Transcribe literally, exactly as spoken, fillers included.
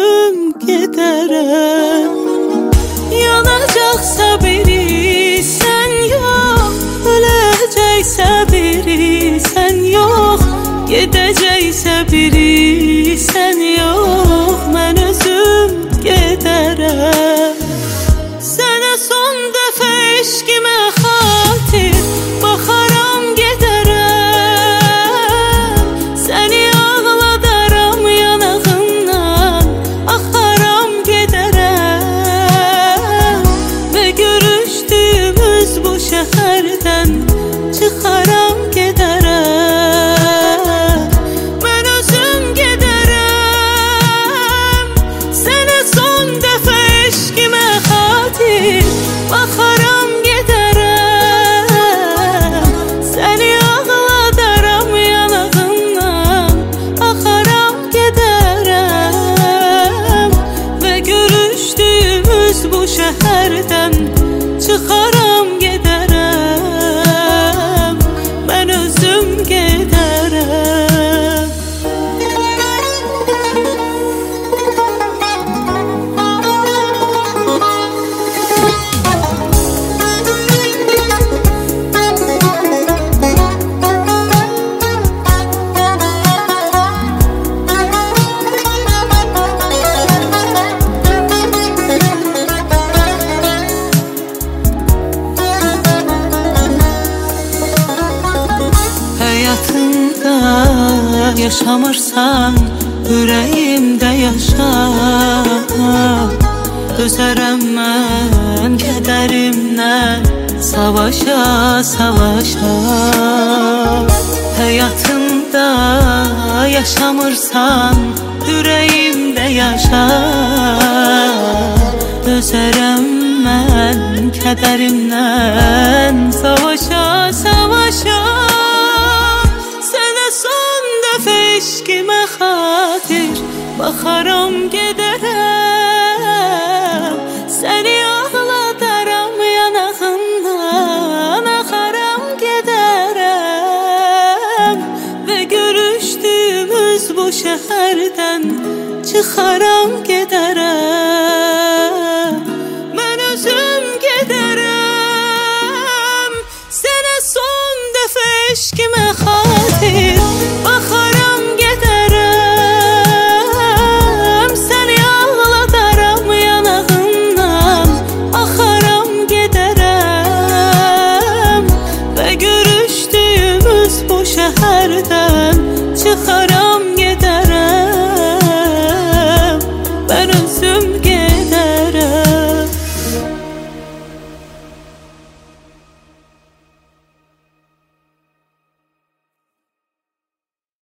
özüm gedərəm. Yanacaqsa biri sən yox, öləcəksə biri sən yox, gedəcəksə biri sən yox, mən özüm gedərəm. Sənə son dəfə eşqimə xatir baxaram gedərəm. Səni ağladaram yanağından, axaram gedərəm. Və görüşdüyümüz bu şəhərdən çıxaram gedərəm. Mən özüm gedərəm. Sənə son dəfə eşqimə xatir baxaram gedərəm. Səni ağladaram yanağından, axaram gedərəm. Və görüşdüyümüz bu şəhərdən çıxaram gedərəm. Mən özüm gedərəm. Həyatımda yaşamırsan, ürəyimdə yaşa. Dözərəm mən kədərimdən, savaşa, savaşa. Həyatımda yaşamırsan, ürəyimdə yaşa. Dözərəm mən kədərimdən, savaşa, savaşa. Eşqimə xatir baxaram gedərəm. Səni ağladaram yanağından, axaram gedərəm. Və görüşdüyümüz bu şəhərdən çıxaram gedərəm. Mən özüm gedərəm. Sənə son dəfə eşqimə xatir baxaram gedərəm. Səni ağladaram yanağından, axaram gedərəm. Və görüşdüyümüz bu şəhərdən çıxaram gedərəm. Mən özüm